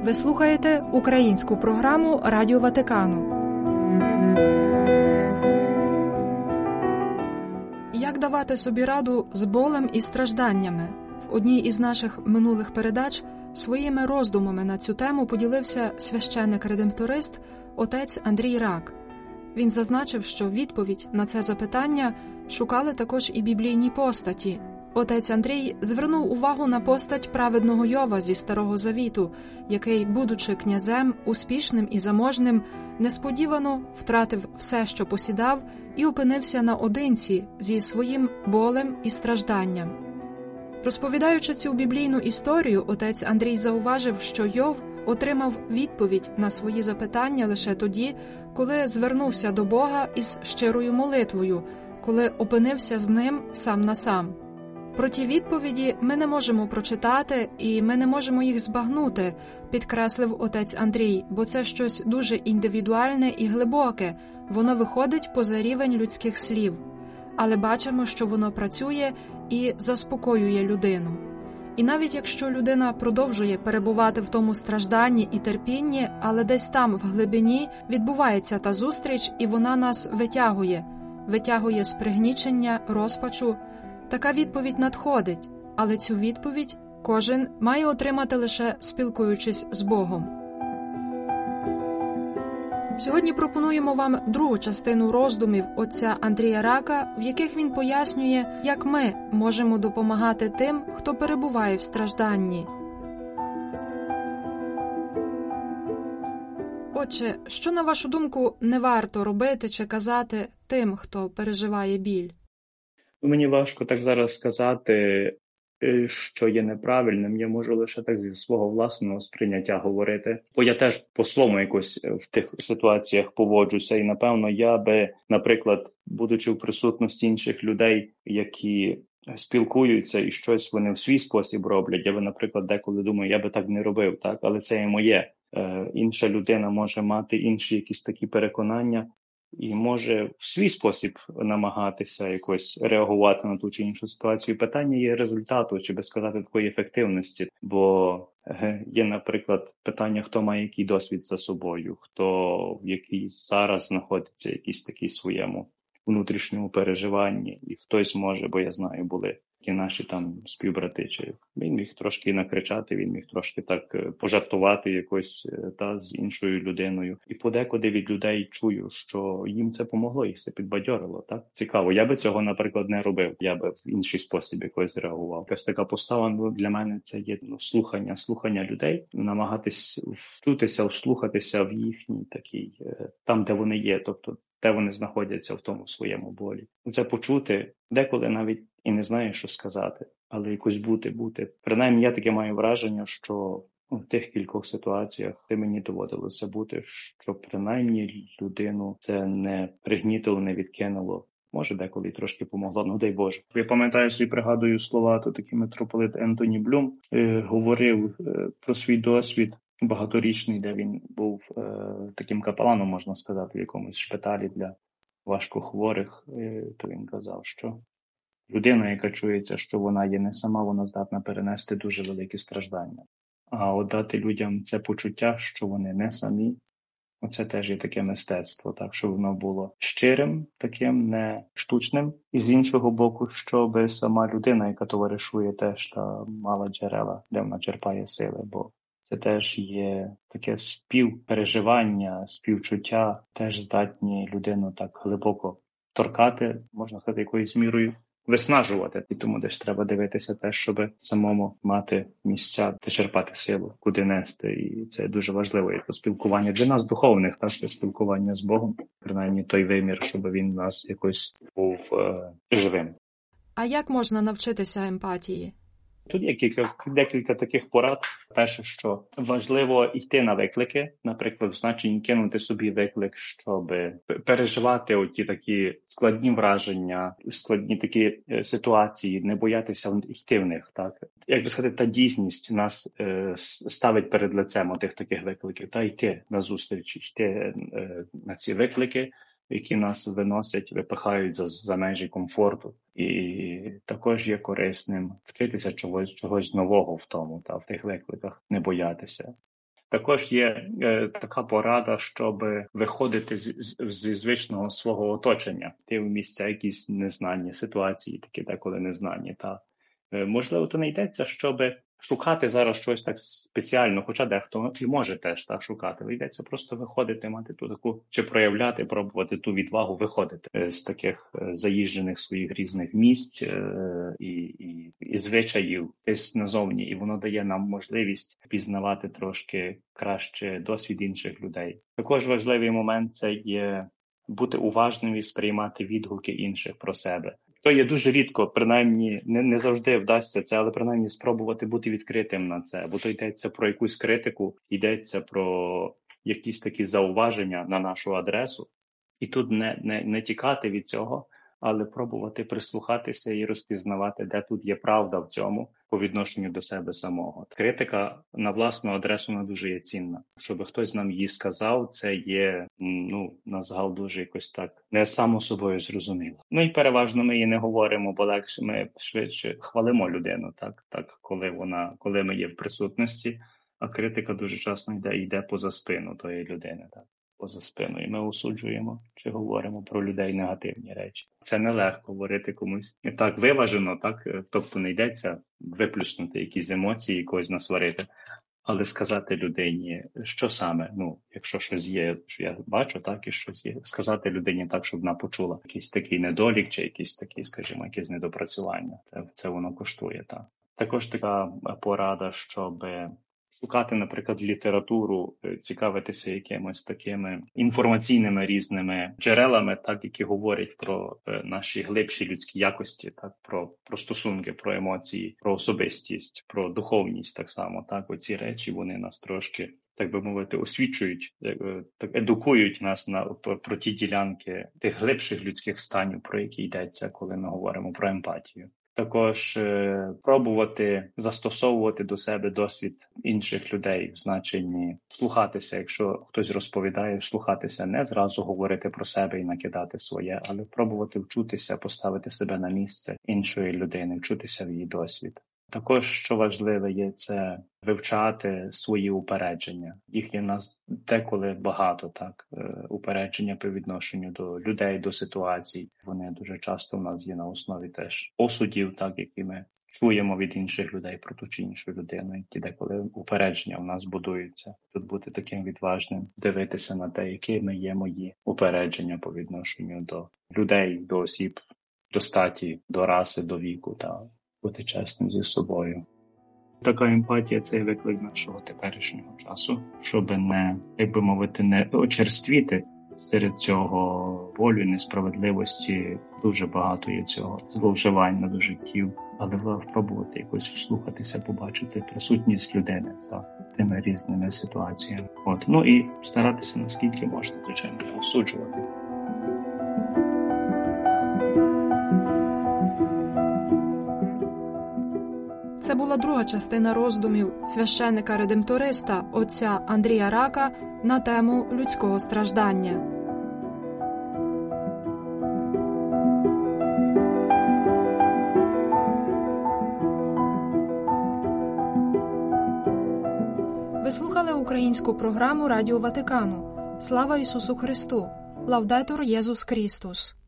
Ви слухаєте українську програму Радіо Ватикану. Як давати собі раду з болем і стражданнями? В одній із наших минулих передач своїми роздумами на цю тему поділився священник-редемторист отець Андрій Рак. Він зазначив, що відповідь на це запитання шукали також і біблійні постаті. Отець Андрій звернув увагу на постать праведного Йова зі Старого Завіту, який, будучи князем, успішним і заможним, несподівано втратив все, що посідав, і опинився наодинці зі своїм болем і стражданням. Розповідаючи цю біблійну історію, отець Андрій зауважив, що Йов отримав відповідь на свої запитання лише тоді, коли звернувся до Бога із щирою молитвою, коли опинився з ним сам на сам. Про ті відповіді ми не можемо прочитати і ми не можемо їх збагнути, підкреслив отець Андрій, бо це щось дуже індивідуальне і глибоке, воно виходить поза рівень людських слів. Але бачимо, що воно працює і заспокоює людину. І навіть якщо людина продовжує перебувати в тому стражданні і терпінні, але десь там, в глибині, відбувається та зустріч, і вона нас витягує з пригнічення, розпачу. Така відповідь надходить, але цю відповідь кожен має отримати лише спілкуючись з Богом. Сьогодні пропонуємо вам другу частину роздумів отця Андрія Рака, в яких він пояснює, як ми можемо допомагати тим, хто перебуває в стражданні. Отже, що, на вашу думку, не варто робити чи казати тим, хто переживає біль? Мені важко так зараз сказати, що є неправильним. Я можу лише так зі свого власного сприйняття говорити. Бо я теж по-своєму якось в тих ситуаціях поводжуся. І, напевно, я би, наприклад, будучи в присутності інших людей, які спілкуються і щось вони в свій спосіб роблять, я би, наприклад, деколи думаю, я би так не робив, так? Але це є моє. Інша людина може мати інші якісь такі переконання, і може в свій спосіб намагатися якось реагувати на ту чи іншу ситуацію. Питання є результату, чи би сказати, такої ефективності. Бо є, наприклад, питання, хто має який досвід за собою, хто в якийсь зараз знаходиться якийсь такий своєму внутрішньому переживанні. І хтось може, бо я знаю, були ті наші там співбрати, чи він міг трошки накричати, він міг трошки так пожартувати якось з іншою людиною. І подекуди від людей чую, що їм це помогло, їх це підбадьорило. Так? Цікаво. Я би цього, наприклад, не робив. Я би в інший спосіб якось реагував. Якась така постава для мене це є слухання людей, намагатись вчутися, вслухатися в їхній такий, там, де вони є, тобто де вони знаходяться в тому своєму болі. Це почути, деколи навіть і не знаєш, що сказати, але якось бути. Принаймні, я таке маю враження, що в тих кількох ситуаціях, де мені доводилося бути, що принаймні людину це не пригнітило, не відкинуло. Може, деколи і трошки помогло, дай Боже. Я пам'ятаю собі, пригадую слова, то такий митрополит Ентоні Блюм говорив про свій досвід багаторічний, де він був таким капеланом, можна сказати, в якомусь шпиталі для важкохворих. То він казав, що людина, яка чується, що вона є не сама, вона здатна перенести дуже великі страждання. А от дати людям це почуття, що вони не самі, оце теж є таке мистецтво, так, щоб воно було щирим, таким, не штучним. І з іншого боку, щоб сама людина, яка товаришує, теж та мала джерела, де вона черпає сили, бо це теж є таке співпереживання, співчуття, теж здатні людину так глибоко торкати, можна сказати, якоюсь мірою виснажувати. І тому десь треба дивитися теж, щоб самому мати місця, де черпати силу, куди нести. І це дуже важливо. І спілкування для нас духовних, так, це спілкування з Богом, принаймні той вимір, щоб він у нас якось був живим. А як можна навчитися емпатії? Тут є декілька таких порад. Перше, що важливо йти на виклики, наприклад, в значенні кинути собі виклик, щоб переживати оті такі складні враження, складні такі ситуації, не боятися йти в них. Так, як би сказати, та дійсність нас ставить перед лицем отих таких викликів, та йти на зустріч, йти на ці виклики, які нас виносять, випихають за межі комфорту. І також є корисним вчитися чогось нового в тому, в тих викликах, не боятися. Також є така порада, щоб виходити зі звичного свого оточення. Ти в місця якісь незнані ситуації, такі деколи незнані. Можливо, то не йдеться, щоб шукати зараз щось так спеціально, хоча дехто і може теж так шукати. Але йдеться просто виходити, мати ту таку, чи проявляти, пробувати ту відвагу виходити з таких заїжджених своїх різних місць і звичаїв десь назовні. І воно дає нам можливість пізнавати трошки краще досвід інших людей. Також важливий момент – це є бути уважним і сприймати відгуки інших про себе. То є дуже рідко, принаймні, не завжди вдасться це, але принаймні спробувати бути відкритим на це. Бо то йдеться про якусь критику, йдеться про якісь такі зауваження на нашу адресу. І тут не тікати від цього, але пробувати прислухатися і розпізнавати, де тут є правда в цьому по відношенню до себе самого. Критика на власну адресу не дуже є цінна. Щоб хтось нам її сказав, це є, на загал дуже якось так не само собою зрозуміло. І переважно ми її не говоримо, бо легше ми швидше хвалимо людину, коли ми є в присутності, а критика дуже часто йде поза спину тої людини, так. Поза спиною. Ми осуджуємо чи говоримо про людей негативні речі. Це нелегко говорити комусь так виважено, так? Тобто не йдеться виплюснути якісь емоції, когось насварити, але сказати людині, що саме, якщо щось є, що я бачу, так, і щось є, сказати людині так, щоб вона почула якийсь такий недолік чи якийсь такий, скажімо, якесь недопрацювання. Це воно коштує, так. Також така порада, щоб шукати, наприклад, літературу, цікавитися якимось такими інформаційними різними джерелами, так, які говорять про наші глибші людські якості, так, про стосунки, про емоції, про особистість, про духовність так само. Так, оці речі, вони нас трошки, так би мовити, освічують, так едукують нас про ті ділянки тих глибших людських станів, про які йдеться, коли ми говоримо про емпатію. Також пробувати застосовувати до себе досвід інших людей в значенні слухатися, якщо хтось розповідає, слухатися, не зразу говорити про себе і накидати своє, але пробувати вчутися, поставити себе на місце іншої людини, вчутися в її досвід. Також, що важливе є, це вивчати свої упередження. Їх є в нас деколи багато, так, упередження по відношенню до людей, до ситуацій. Вони дуже часто в нас є на основі теж осудів, так, які ми чуємо від інших людей про ту чи іншу людину, які деколи упередження в нас будуються. Тут бути таким відважним, дивитися на те, якими є мої упередження по відношенню до людей, до осіб, до статі, до раси, до віку, та бути чесним зі собою. Така емпатія – це виклик нашого теперішнього часу, щоб не, як би мовити, не очерствіти серед цього болю, несправедливості. Дуже багато є цього зловживань над життів, але пробувати якось вслухатися, побачити присутність людини за тими різними ситуаціями. І старатися, наскільки можна, звичайно, осуджувати. Це була друга частина роздумів священника-редемториста отця Андрія Рака на тему людського страждання. Ви слухали українську програму Радіо Ватикану. Слава Ісусу Христу! Лаудетур Єсус Христос!